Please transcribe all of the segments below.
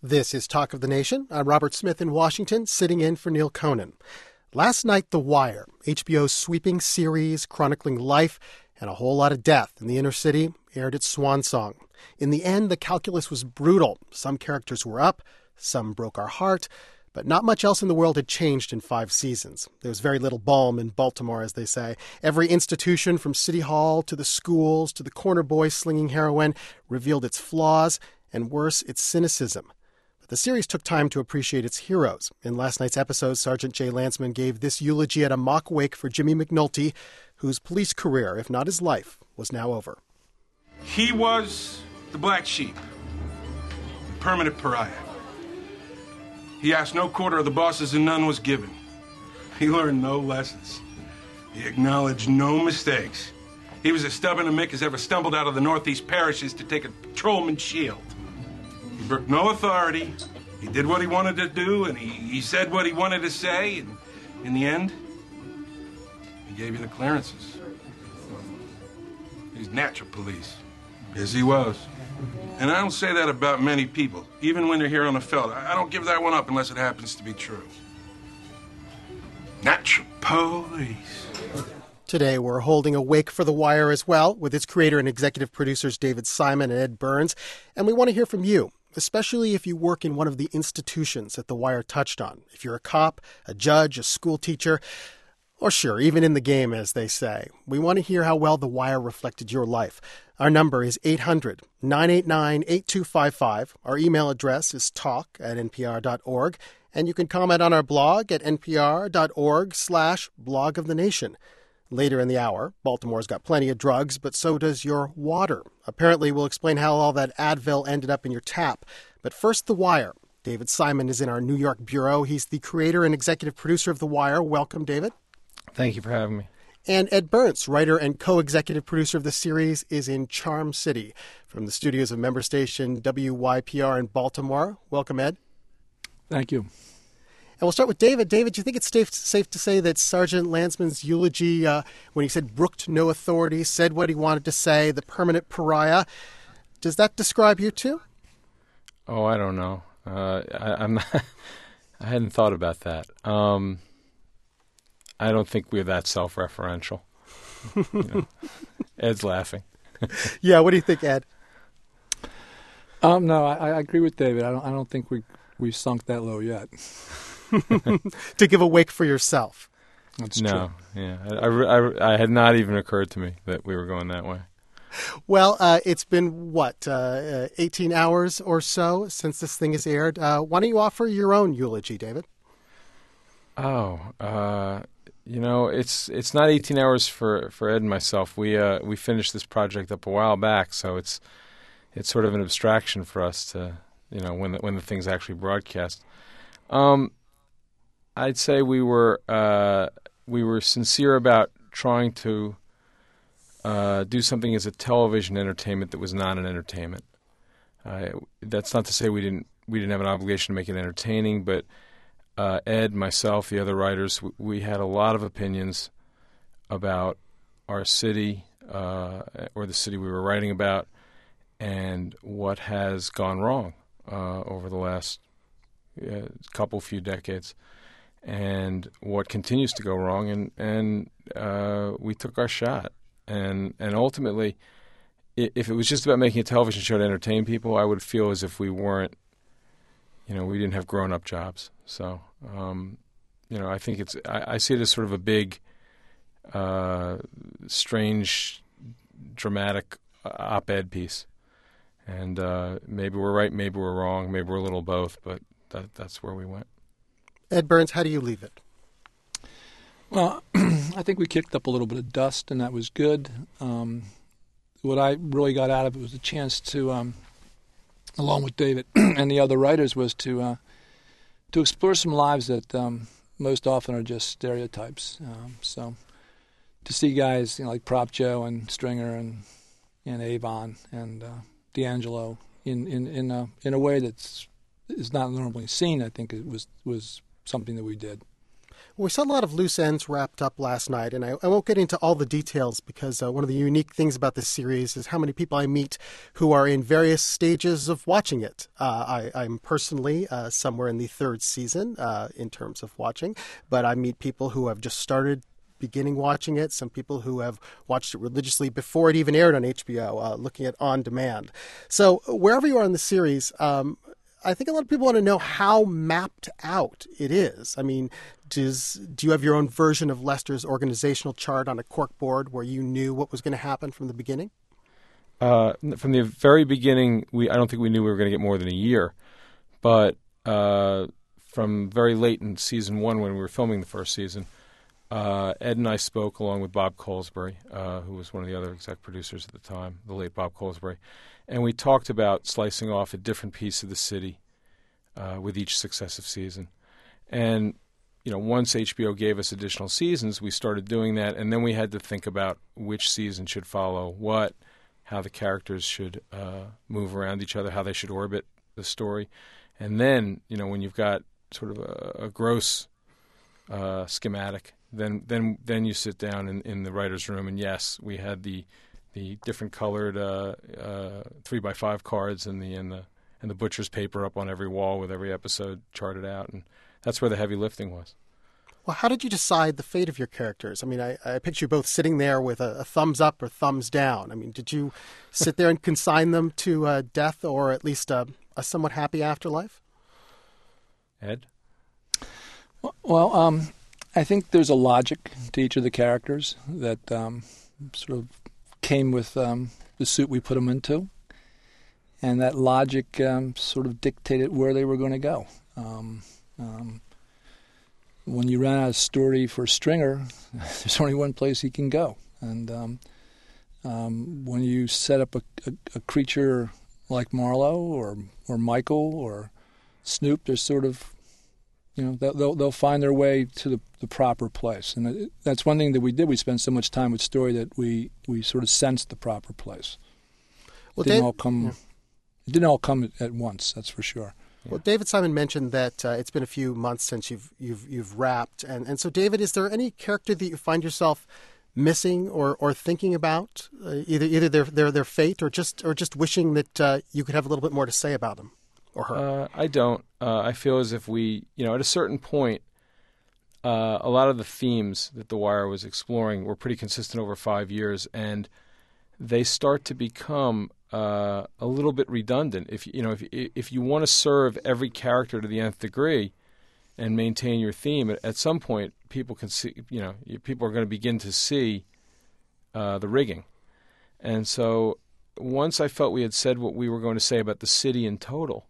This is Talk of the Nation. I'm Robert Smith in Washington, sitting in for Neil Conan. Last night, The Wire, HBO's sweeping series chronicling life and a whole lot of death in the inner city, aired its swan song. In the end, the calculus was brutal. Some characters were up, some broke our heart, but not much else in the world had changed in 5 seasons. There was very little balm in Baltimore, as they say. Every institution, from City Hall to the schools to the corner boy slinging heroin, revealed its flaws and, worse, its cynicism. But the series took time to appreciate its heroes. In last night's episode, Sergeant Jay Landsman gave this eulogy at a mock wake for Jimmy McNulty, whose police career, if not his life, was now over. He was the black sheep, the permanent pariah. He asked no quarter of the bosses and none was given. He learned no lessons. He acknowledged no mistakes. He was as stubborn a Mick as ever stumbled out of the Northeast parishes to take a patrolman's shield. He brooked no authority. He did what he wanted to do, and he said what he wanted to say, and in the end, he gave you the clearances. He's natural police. Yes, he was. And I don't say that about many people, even when they're here on the felt. I don't give that one up unless it happens to be true. Natural police. Today, we're holding a wake for The Wire as well, with its creator and executive producers David Simon and Ed Burns. And we want to hear from you, especially if you work in one of the institutions that The Wire touched on. If you're a cop, a judge, a school teacher, or sure, even in the game, as they say. We want to hear how well The Wire reflected your life. Our number is 800-989-8255. Our email address is talk@npr.org. And you can comment on our blog at npr.org/blog of the nation. Later in the hour, Baltimore's got plenty of drugs, but so does your water. Apparently, we'll explain how all that Advil ended up in your tap. But first, The Wire. David Simon is in our New York bureau. He's the creator and executive producer of The Wire. Welcome, David. Thank you for having me. And Ed Burns, writer and co-executive producer of the series, is in Charm City from the studios of member station WYPR in Baltimore. Welcome, Ed. Thank you. And we'll start with David. David, do you think it's safe to say that Sergeant Landsman's eulogy, when he said brooked no authority, said what he wanted to say, the permanent pariah, does that describe you too? Oh, I don't know. I'm not, I hadn't thought about that. I don't think we're that self-referential. Ed's laughing. Yeah, what do you think, Ed? No, I agree with David. I don't think we've sunk that low yet. To give a wake for yourself. That's true. No, yeah. I had not even occurred to me that we were going that way. Well, it's been, 18 hours or so since this thing has aired. Why don't you offer your own eulogy, David? It's not 18 hours for Ed and myself. We finished this project up a while back, so it's sort of an abstraction for us to, when the thing's actually broadcast. I'd say we were sincere about trying to do something as a television entertainment that was not an entertainment. That's not to say we didn't have an obligation to make it entertaining, but Ed, myself, the other writers, we had a lot of opinions about our city or the city we were writing about and what has gone wrong over the last few decades and what continues to go wrong. And we took our shot. And ultimately, if it was just about making a television show to entertain people, I would feel as if we weren't, we didn't have grown-up jobs. So, I think I see it as sort of a big, strange, dramatic op-ed piece. And maybe we're right, maybe we're wrong, maybe we're a little both, but that's where we went. Ed Burns, how do you leave it? Well, I think we kicked up a little bit of dust, and that was good. What I really got out of it was a chance to, along with David and the other writers, was to explore some lives that most often are just stereotypes. So to see guys like Prop Joe and Stringer and Avon and D'Angelo in a way that's is not normally seen, I think it was something that we did. We saw a lot of loose ends wrapped up last night, and I won't get into all the details because one of the unique things about this series is how many people I meet who are in various stages of watching it. I'm personally somewhere in the third season in terms of watching, but I meet people who have just started beginning watching it, some people who have watched it religiously before it even aired on HBO, looking at On Demand. So wherever you are in the series, I think a lot of people want to know how mapped out it is. I mean, do you have your own version of Lester's organizational chart on a corkboard where you knew what was going to happen from the beginning? From the very beginning, I don't think we knew we were going to get more than a year. But from very late in season one, when we were filming the first season, Ed and I spoke along with Bob Colesbury, who was one of the other exec producers at the time, the late Bob Colesbury, and we talked about slicing off a different piece of the city with each successive season. And once HBO gave us additional seasons, we started doing that, and then we had to think about which season should follow what, how the characters should move around each other, how they should orbit the story. And then, when you've got sort of a gross schematic, then you sit down in the writer's room, and yes, we had the different colored 3x5 cards and the butcher's paper up on every wall with every episode charted out, and that's where the heavy lifting was. Well, how did you decide the fate of your characters? I mean, I picture you both sitting there with a thumbs up or thumbs down. I mean, did you sit there and consign them to death or at least a somewhat happy afterlife? Ed? Well, I think there's a logic to each of the characters that sort of came with the suit we put them into, and that logic sort of dictated where they were going to go. When you run out of story for Stringer, there's only one place he can go, and when you set up a creature like Marlowe or Michael or Snoop, there's sort of they'll find their way to the proper place, and that's one thing that we did. We spent so much time with story that we sort of sensed the proper place. Well, it didn't all come at once. That's for sure. Well, David Simon mentioned that it's been a few months since you've wrapped, and so David, is there any character that you find yourself missing or thinking about, either their fate or just wishing that you could have a little bit more to say about them or her? I don't. I feel as if we, at a certain point, a lot of the themes that The Wire was exploring were pretty consistent over 5 years, and they start to become a little bit redundant. If you want to serve every character to the nth degree and maintain your theme, at some point people can see. People are going to begin to see the rigging, and so once I felt we had said what we were going to say about the city in total,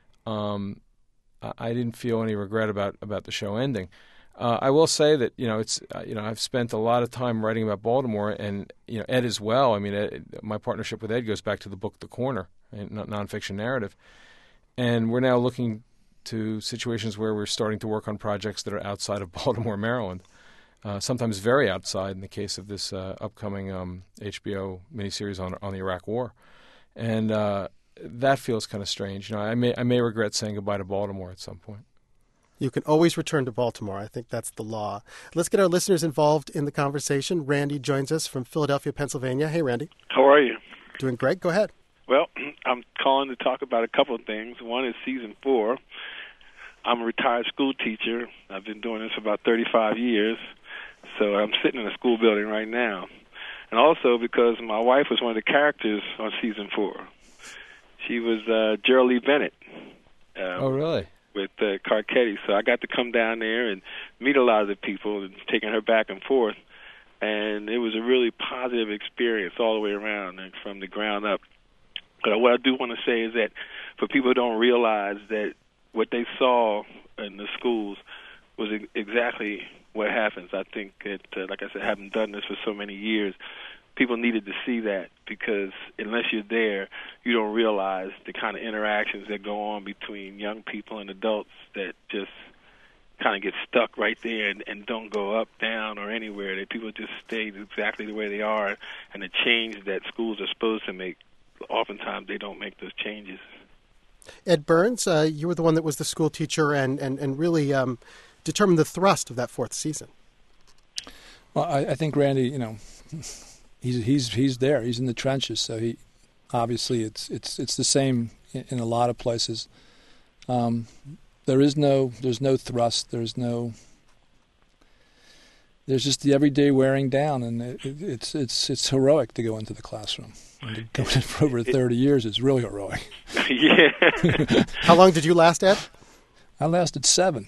I didn't feel any regret about the show ending. I will say that I've spent a lot of time writing about Baltimore, and Ed as well. I mean, my partnership with Ed goes back to the book The Corner, a nonfiction narrative, and we're now looking to situations where we're starting to work on projects that are outside of Baltimore, Maryland. Sometimes very outside. In the case of this upcoming HBO miniseries on the Iraq War, and that feels kind of strange. I may regret saying goodbye to Baltimore at some point. You can always return to Baltimore. I think that's the law. Let's get our listeners involved in the conversation. Randy joins us from Philadelphia, Pennsylvania. Hey, Randy. How are you? Doing great. Go ahead. Well, I'm calling to talk about a couple of things. One is season 4. I'm a retired school teacher. I've been doing this for about 35 years, so I'm sitting in a school building right now. And also because my wife was one of the characters on season 4. She was Gerald Lee Bennett. Oh, really? With Carcetti. So I got to come down there and meet a lot of the people and taking her back and forth. And it was a really positive experience all the way around and from the ground up. But what I do want to say is that for people who don't realize that what they saw in the schools was exactly what happens. I think that, like I said, having done this for so many years, people needed to see that, because unless you're there, you don't realize the kind of interactions that go on between young people and adults that just kind of get stuck right there and don't go up, down, or anywhere. That people just stay exactly the way they are, and the change that schools are supposed to make, oftentimes they don't make those changes. Ed Burns, you were the one that was the school teacher and really determine the thrust of that fourth season? Well, I think Randy, he's there. He's in the trenches, so he obviously it's the same in a lot of places. There's no thrust. There's just the everyday wearing down, and it's heroic to go into the classroom. And to go in for over 30 years is really heroic. Yeah. How long did you last, Ed? I lasted 7.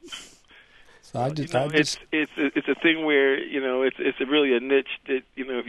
So it's a thing where it's really a niche that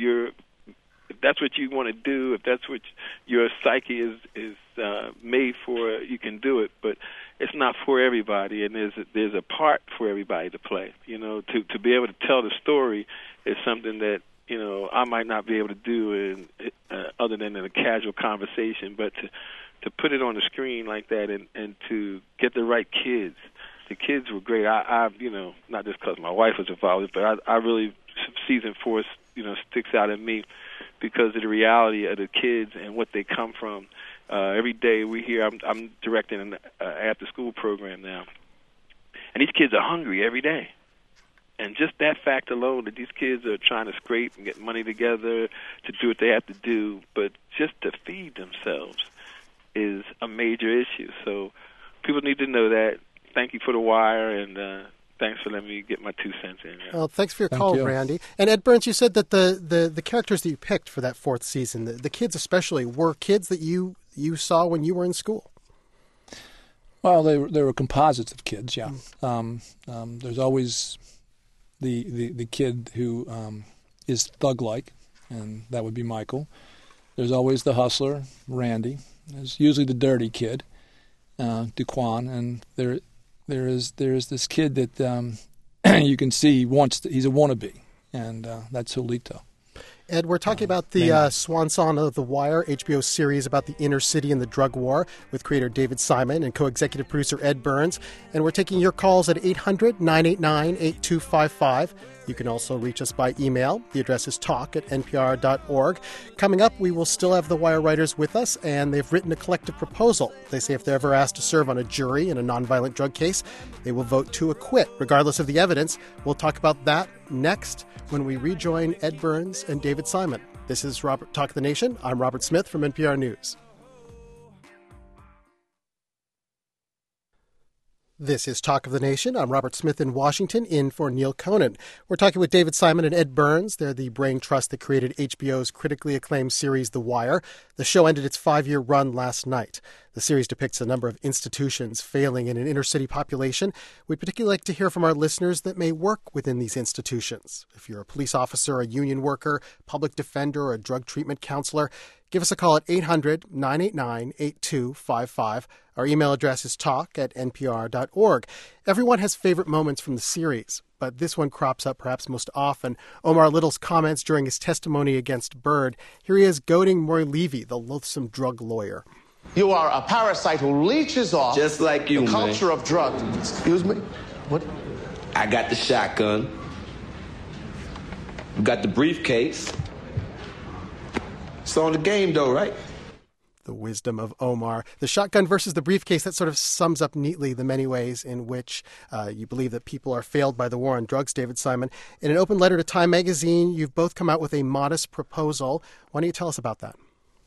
if that's what you want to do, if that's what your psyche is made for, you can do it. But it's not for everybody, and there's a part for everybody to play. To be able to tell the story is something that I might not be able to do other than in a casual conversation. But to put it on the screen like that and to get the right kids. The kids were great. I not just because my wife was involved, but I really, season 4, sticks out in me because of the reality of the kids and what they come from. Every day we hear, I'm directing an after-school program now, and these kids are hungry every day. And just that fact alone, that these kids are trying to scrape and get money together to do what they have to do, but just to feed themselves is a major issue. So people need to know that. Thank you for the wire, and thanks for letting me get my 2 cents in. Well, thanks for your call, Randy. And Ed Burns, you said that the characters that you picked for that 4th season, the kids especially, were kids that you saw when you were in school. Well, they were composites of kids, yeah. There's always the kid who is thug-like, and that would be Michael. There's always the hustler, Randy. There's usually the dirty kid, Duquan, and there is this kid that you can see he's a wannabe, and that's Julito. Ed, we're talking about the swan song of The Wire, HBO series about the inner city and the drug war with creator David Simon and co-executive producer Ed Burns. And we're taking your calls at 800-989-8255. You can also reach us by email. The address is talk@npr.org. Coming up, we will still have The Wire writers with us, and they've written a collective proposal. They say if they're ever asked to serve on a jury in a nonviolent drug case, they will vote to acquit, regardless of the evidence. We'll talk about that next when we rejoin Ed Burns and David Simon. This is Talk of the Nation. I'm Robert Smith from NPR News. This is Talk of the Nation. I'm Robert Smith in Washington, in for Neil Conan. We're talking with David Simon and Ed Burns. They're the brain trust that created HBO's critically acclaimed series, The Wire. The show ended its 5-year run last night. The series depicts a number of institutions failing in an inner-city population. We'd particularly like to hear from our listeners that may work within these institutions. If you're a police officer, a union worker, public defender, or a drug treatment counselor, give us a call at 800-989-8255. Our email address is talk@npr.org. Everyone has favorite moments from the series, but this one crops up perhaps most often. Omar Little's comments during his testimony against Byrd. Here he is goading Maury Levy, the loathsome drug lawyer. You are a parasite who leeches off just like you, the culture of drugs. Excuse me? What? I got the shotgun. You got the briefcase. It's on the game, though, right? The wisdom of Omar. The shotgun versus the briefcase, that sort of sums up neatly the many ways in which you believe that people are failed by the war on drugs, David Simon. In an open letter to Time magazine, you've both come out with a modest proposal. Why don't you tell us about that?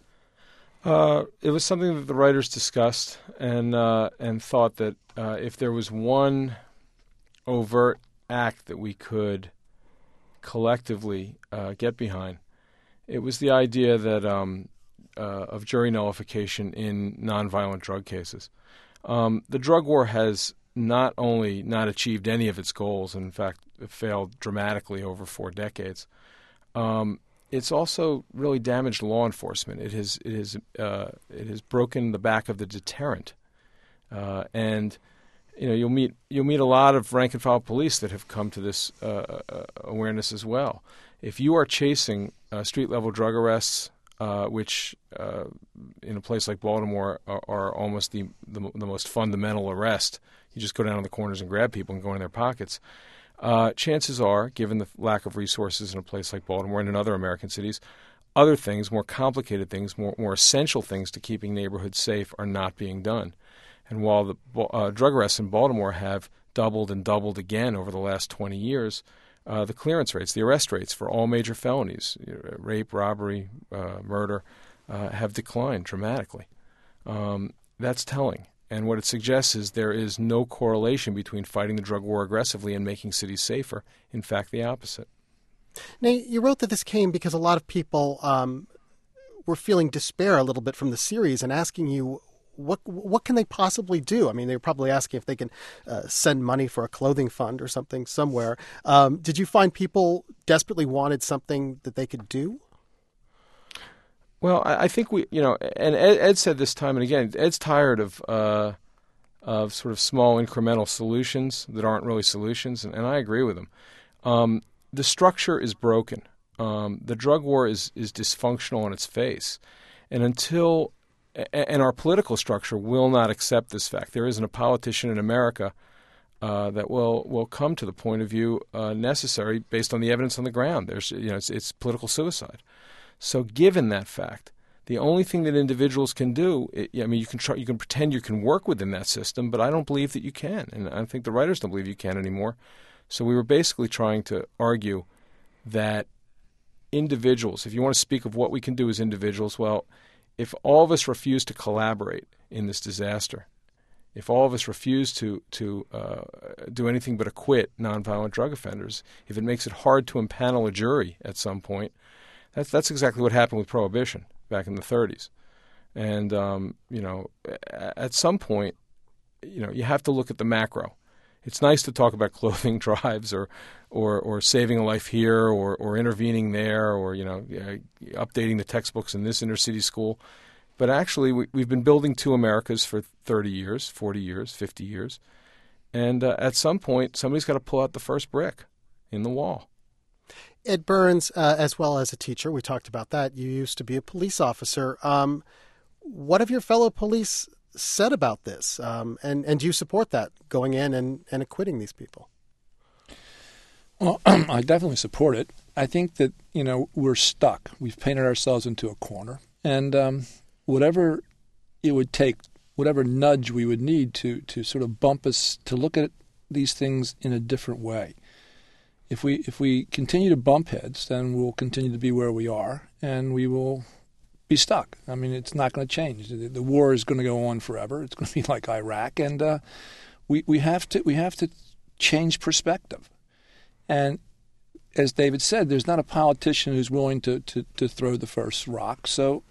It was something that the writers discussed and thought that if there was one overt act that we could collectively get behind, it was the idea that of jury nullification in nonviolent drug cases. The drug war has not only not achieved any of its goals, and in fact, it failed dramatically over 4 decades. It's also really damaged law enforcement. It has broken the back of the deterrent, and you'll meet a lot of rank and file police that have come to this awareness as well. If you are chasing street level drug arrests, which in a place like Baltimore are almost the most fundamental arrest, you just go down to the corners and grab people and go in their pockets. Chances are, given the lack of resources in a place like Baltimore and in other American cities, other things, more complicated things, more essential things to keeping neighborhoods safe are not being done. And while the drug arrests in Baltimore have doubled and doubled again over the last 20 years, the clearance rates, the arrest rates for all major felonies, rape, robbery, murder, have declined dramatically. That's telling. And what it suggests is there is no correlation between fighting the drug war aggressively and making cities safer. In fact, the opposite. Nate, you wrote that this came because a lot of people were feeling despair a little bit from the series and asking you, what can they possibly do? I mean, they were probably asking if they can send money for a clothing fund or something somewhere. Did you find people desperately wanted something that they could do? Well, I think and Ed said this time and again, Ed's tired of sort of small incremental solutions that aren't really solutions, and I agree with him. The structure is broken. The drug war is dysfunctional on its face, and our political structure will not accept this fact. There isn't a politician in America that will come to the point of view necessary based on the evidence on the ground. It's political suicide. So, given that fact, the only thing that individuals can do, you can pretend you can work within that system, but I don't believe that you can, and I think the writers don't believe you can anymore. So, we were basically trying to argue that individuals, if you want to speak of what we can do as individuals, well, if all of us refuse to collaborate in this disaster, if all of us refuse to do anything but acquit nonviolent drug offenders, if it makes it hard to impanel a jury at some point, that's exactly what happened with Prohibition back in the 30s. And, at some point, you have to look at the macro. It's nice to talk about clothing drives or saving a life here or intervening there or, updating the textbooks in this inner city school. But actually, we've been building two Americas for 30 years, 40 years, 50 years. And at some point, somebody's got to pull out the first brick in the wall. Ed Burns, as well as a teacher, we talked about that. You used to be a police officer. What have your fellow police said about this? And do you support that, going in and acquitting these people? Well, I definitely support it. I think that, we're stuck. We've painted ourselves into a corner. And whatever it would take, whatever nudge we would need to sort of bump us to look at these things in a different way. If we continue to bump heads, then we'll continue to be where we are, and we will be stuck. I mean, it's not going to change. The war is going to go on forever. It's going to be like Iraq, and we have to change perspective. And as David said, there's not a politician who's willing to throw the first rock. So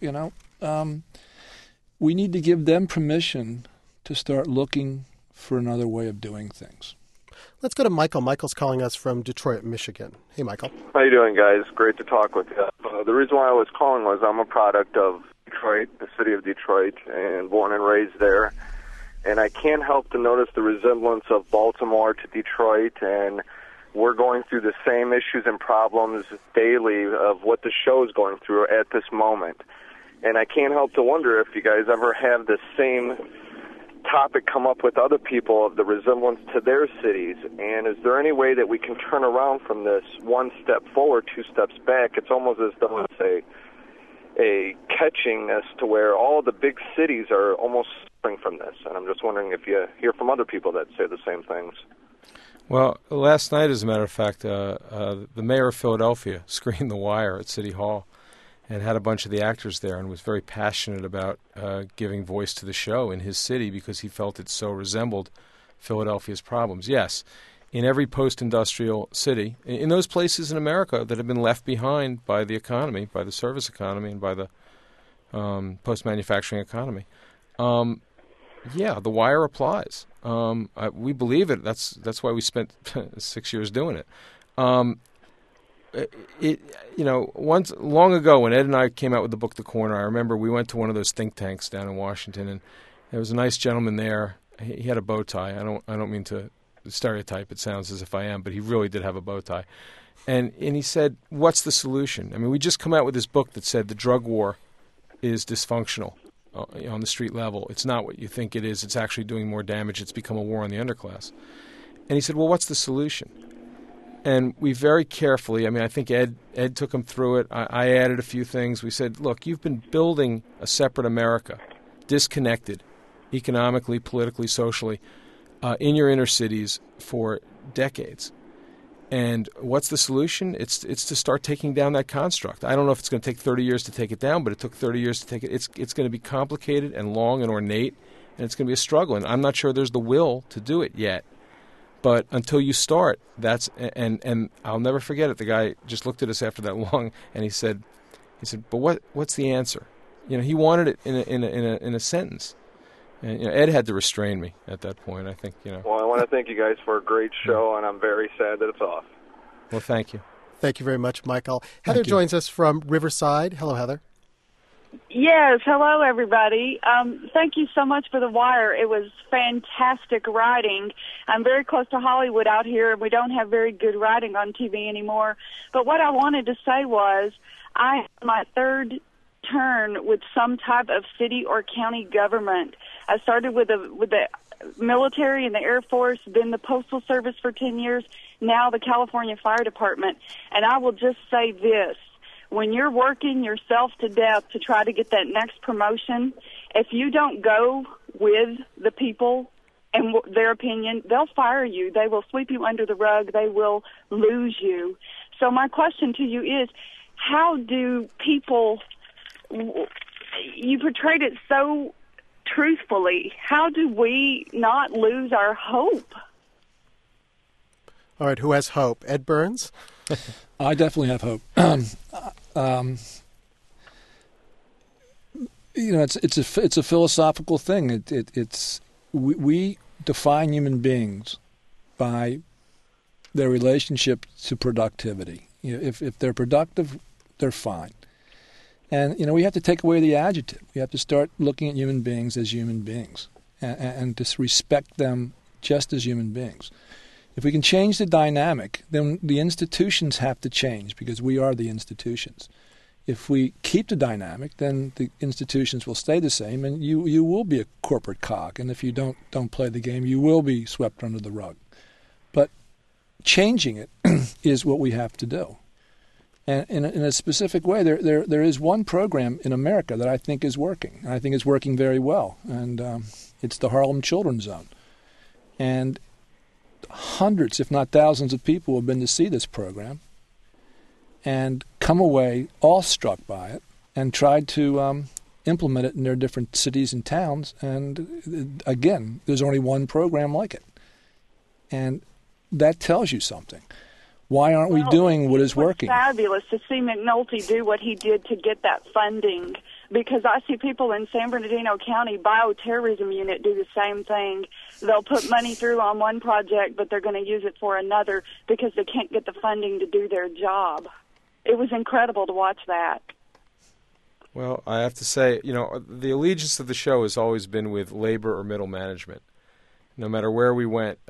we need to give them permission to start looking for another way of doing things. Let's go to Michael. Michael's calling us from Detroit, Michigan. Hey, Michael. How you doing, guys? Great to talk with you. The reason why I was calling was I'm a product of Detroit, the city of Detroit, and born and raised there. And I can't help to notice the resemblance of Baltimore to Detroit, and we're going through the same issues and problems daily of what the show is going through at this moment. And I can't help to wonder if you guys ever have the same topic come up with other people of the resemblance to their cities, and is there any way that we can turn around from this one step forward, two steps back? It's almost as though it's a catchingness to where all the big cities are almost suffering from this, and I'm just wondering if you hear from other people that say the same things. Well, last night, as a matter of fact, the mayor of Philadelphia screened The Wire at City Hall and had a bunch of the actors there and was very passionate about giving voice to the show in his city because he felt it so resembled Philadelphia's problems. Yes, in every post-industrial city, in those places in America that have been left behind by the economy, by the service economy and by the post-manufacturing economy, The Wire applies. We believe it. That's why we spent 6 years doing it. Once long ago when Ed and I came out with the book The Corner, I remember we went to one of those think tanks down in Washington, and there was a nice gentleman there. He had a bow tie. I don't mean to stereotype. It sounds as if I am, but he really did have a bow tie. And he said, "What's the solution?" I mean, we just come out with this book that said the drug war is dysfunctional on the street level. It's not what you think it is. It's actually doing more damage. It's become a war on the underclass. And he said, "Well, what's the solution?" And we very carefully, I think Ed took him through it. I added a few things. We said, look, you've been building a separate America, disconnected, economically, politically, socially, in your inner cities for decades. And what's the solution? It's to start taking down that construct. I don't know if it's going to take 30 years to take it down, but it took 30 years to take it. It's going to be complicated and long and ornate, and it's going to be a struggle. And I'm not sure there's the will to do it yet. But until you start, and I'll never forget it. The guy just looked at us after that long, and he said, "But what's the answer?" He wanted it in a sentence. And Ed had to restrain me at that point, I think. Well, I want to thank you guys for a great show, and I'm very sad that it's off. Well, thank you. Thank you very much, Michael. Heather joins us from Riverside. Hello, Heather. Yes, hello, everybody. Thank you so much for The Wire. It was fantastic writing. I'm very close to Hollywood out here, and we don't have very good writing on TV anymore. But what I wanted to say was I had my third turn with some type of city or county government. I started with the military and the Air Force, then the Postal Service for 10 years, now the California Fire Department. And I will just say this. When you're working yourself to death to try to get that next promotion, if you don't go with the people and their opinion, they'll fire you. They will sweep you under the rug. They will lose you. So my question to you is, how do people, you portrayed it so truthfully, how do we not lose our hope? All right, who has hope? Ed Burns? I definitely have hope. It's a philosophical thing. We define human beings by their relationship to productivity. If they're productive, they're fine. And we have to take away the adjective. We have to start looking at human beings as human beings, and just respect them just as human beings. If we can change the dynamic, then the institutions have to change because we are the institutions. If we keep the dynamic, then the institutions will stay the same, and you will be a corporate cog. And if you don't play the game, you will be swept under the rug. But changing it is what we have to do. And in a specific way, there is one program in America that I think is working. And I think it's working very well, and it's the Harlem Children's Zone. And hundreds, if not thousands, of people have been to see this program and come away awestruck by it and tried to implement it in their different cities and towns. And again, there's only one program like it. And that tells you something. Why aren't we doing what is working? It's fabulous to see McNulty do what he did to get that funding, because I see people in San Bernardino County bioterrorism unit do the same thing. They'll put money through on one project, but they're going to use it for another because they can't get the funding to do their job. It was incredible to watch that. Well, I have to say, the allegiance of the show has always been with labor or middle management. No matter where we went,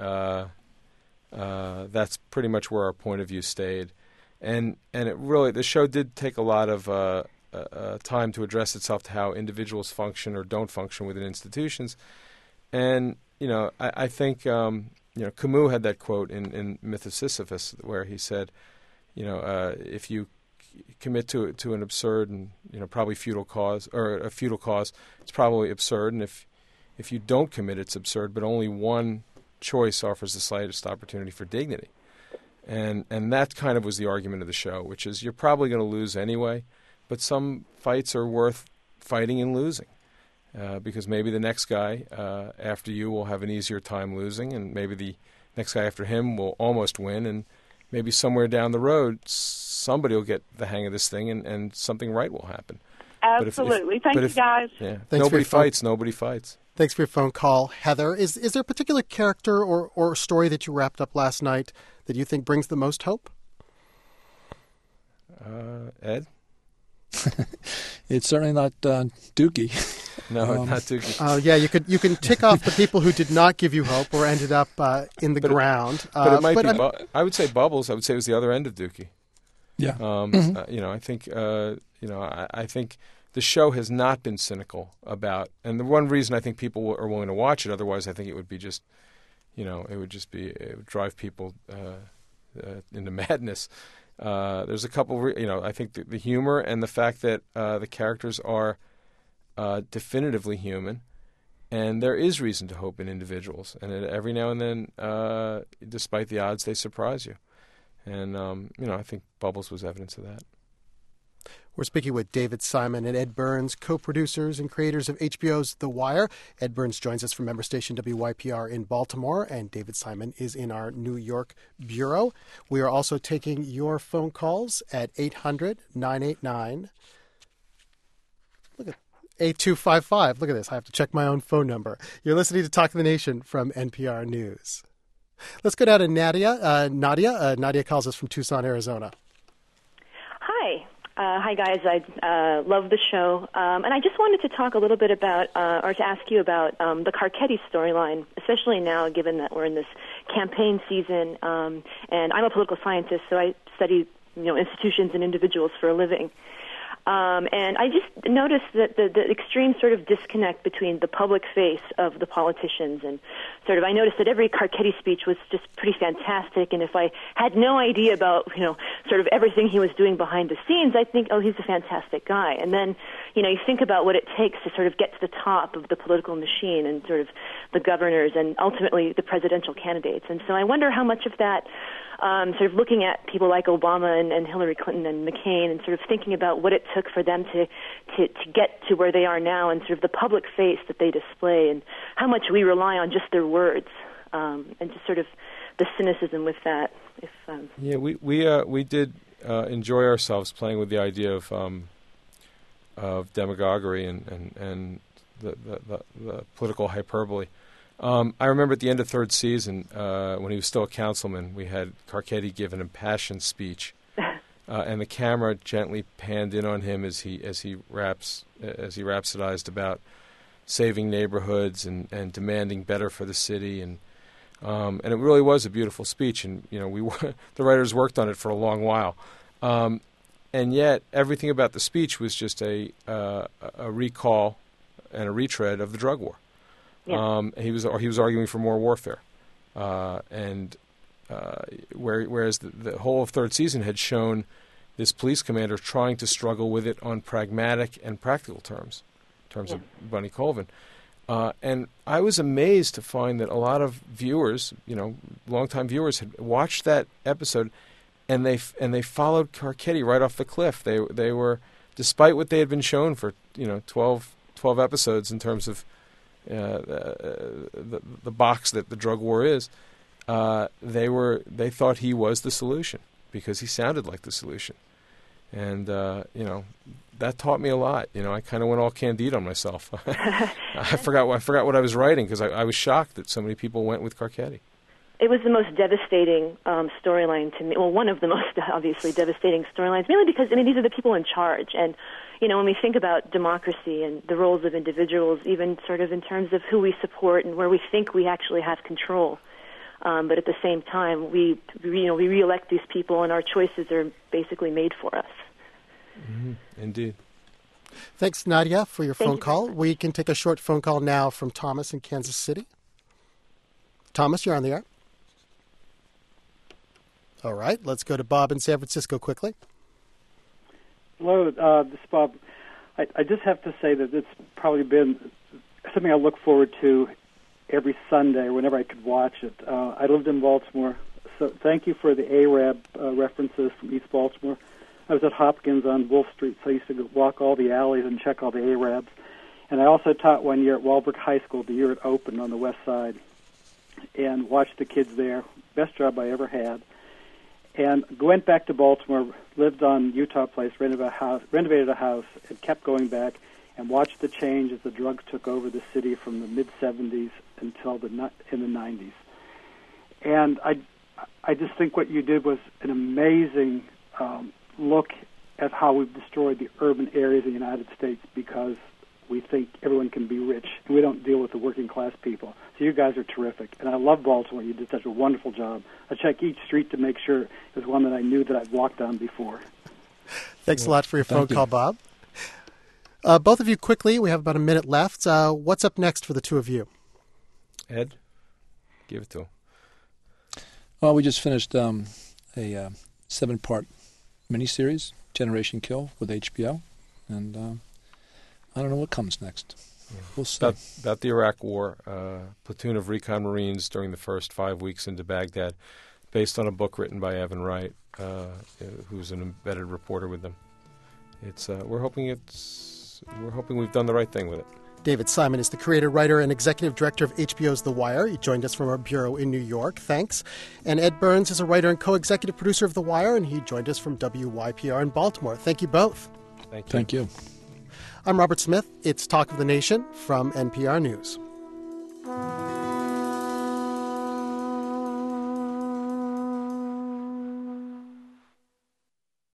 that's pretty much where our point of view stayed. And it really, the show did take a lot of time to address itself to how individuals function or don't function within institutions. And, I think, Camus had that quote in Myth of Sisyphus where he said, if you commit to an absurd and, probably futile cause, or a futile cause, it's probably absurd. And if you don't commit, it's absurd, but only one choice offers the slightest opportunity for dignity. And that kind of was the argument of the show, which is you're probably going to lose anyway, but some fights are worth fighting and losing. Because maybe the next guy after you will have an easier time losing, and maybe the next guy after him will almost win, and maybe somewhere down the road somebody will get the hang of this thing and something right will happen. Absolutely. Thank you, guys. Yeah, Thanks nobody fights. Thanks for your phone call, Heather. Is there a particular character or story that you wrapped up last night that you think brings the most hope? Ed? It's certainly not Dookie. No, not Dookie. Yeah, you can tick off the people who did not give you hope or ended up in the ground. But it might be. I would say Bubbles. I would say it was the other end of Dookie. Yeah. I think. I think the show has not been cynical about, and the one reason I think people are willing to watch it. Otherwise, I think it would be just, it would drive people into madness. There's a couple, I think the humor and the fact that the characters are definitively human, And there is reason to hope in individuals. And every now and then, despite the odds, they surprise you. And, I think Bubbles was evidence of that. We're speaking with David Simon and Ed Burns, co-producers and creators of HBO's The Wire. Ed Burns joins us from member station WYPR in Baltimore, and David Simon is in our New York bureau. We are also taking your phone calls at 800-989. Look at 8255. Look at this. I have to check my own phone number. You're listening to Talk of the Nation from NPR News. Let's go down to Nadia. Nadia calls us from Tucson, Arizona. Hi. Hi, guys. I love the show. And I just wanted to talk a little bit about, or to ask you about the Carcetti storyline, especially now given that we're in this campaign season. And I'm a political scientist, so I study institutions and individuals for a living. And I just noticed that the extreme sort of disconnect between the public face of the politicians and I noticed that every Carcetti speech was just pretty fantastic. And if I had no idea about, sort of everything he was doing behind the scenes, I'd think, oh, he's a fantastic guy. And then, you think about what it takes to sort of get to the top of the political machine and sort of the governors and ultimately the presidential candidates. And so I wonder how much of that, sort of looking at people like Obama and Hillary Clinton and McCain and sort of thinking about what it took for them to get to where they are now and sort of the public face that they display and how much we rely on just their words, and just sort of the cynicism with that. Yeah, we did enjoy ourselves playing with the idea of demagoguery and the political hyperbole. I remember at the end of third season, when he was still a councilman, we had Carcetti give an impassioned speech, and the camera gently panned in on him as he rhapsodized about saving neighborhoods and demanding better for the city, and it really was a beautiful speech. And the writers worked on it for a long while, and yet everything about the speech was just a recall and a retread of the drug war. Yeah. He was arguing for more warfare, whereas the whole of third season had shown this police commander trying to struggle with it on pragmatic and practical terms of Bunny Colvin. And I was amazed to find that a lot of viewers, longtime viewers, had watched that episode, and they followed Carcetti right off the cliff. They were, despite what they had been shown for 12 episodes in terms of the box that the drug war is, they thought he was the solution because he sounded like the solution, and that taught me a lot. I kind of went all Candide on myself. I forgot what I was writing because I was shocked that so many people went with Carcetti. It was the most devastating storyline to me. Well, one of the most obviously devastating storylines, mainly because these are the people in charge, and when we think about democracy and the roles of individuals, even sort of in terms of who we support and where we think we actually have control, but at the same time, we reelect these people, and our choices are basically made for us. Mm-hmm. Indeed. Thanks, Nadia, for your phone call. We can take a short phone call now from Thomas in Kansas City. Thomas, you're on the air. All right, let's go to Bob in San Francisco quickly. Hello, this is Bob. I just have to say that it's probably been something I look forward to every Sunday whenever I could watch it. I lived in Baltimore, so thank you for the Arab references from East Baltimore. I was at Hopkins on Wolf Street, so I used to go walk all the alleys and check all the Arabs. And I also taught 1 year at Walbrook High School, the year it opened on the west side, and watched the kids there. Best job I ever had. And went back to Baltimore, lived on Utah Place, renovated a house, and kept going back and watched the change as the drugs took over the city from the mid-'70s until in the 90s. And I just think what you did was an amazing look at how we've destroyed the urban areas of the United States because we think everyone can be rich, and we don't deal with the working class people. So you guys are terrific, and I love Baltimore. You did such a wonderful job. I check each street to make sure it was one that I knew that I'd walked on before. Thanks a lot for your phone call, Bob. Both of you, quickly, we have about a minute left. What's up next for the two of you? Ed, give it to him. Well, we just finished a 7-part miniseries, Generation Kill, with HBO, and I don't know what comes next. We'll see. About the Iraq War, platoon of recon Marines during the first 5 weeks into Baghdad, based on a book written by Evan Wright, who's an embedded reporter with them. We're hoping we've done the right thing with it. David Simon is the creator, writer, and executive director of HBO's The Wire. He joined us from our bureau in New York. Thanks. And Ed Burns is a writer and co-executive producer of The Wire, and he joined us from WYPR in Baltimore. Thank you both. Thank you. Thank you. I'm Robert Smith. It's Talk of the Nation from NPR News.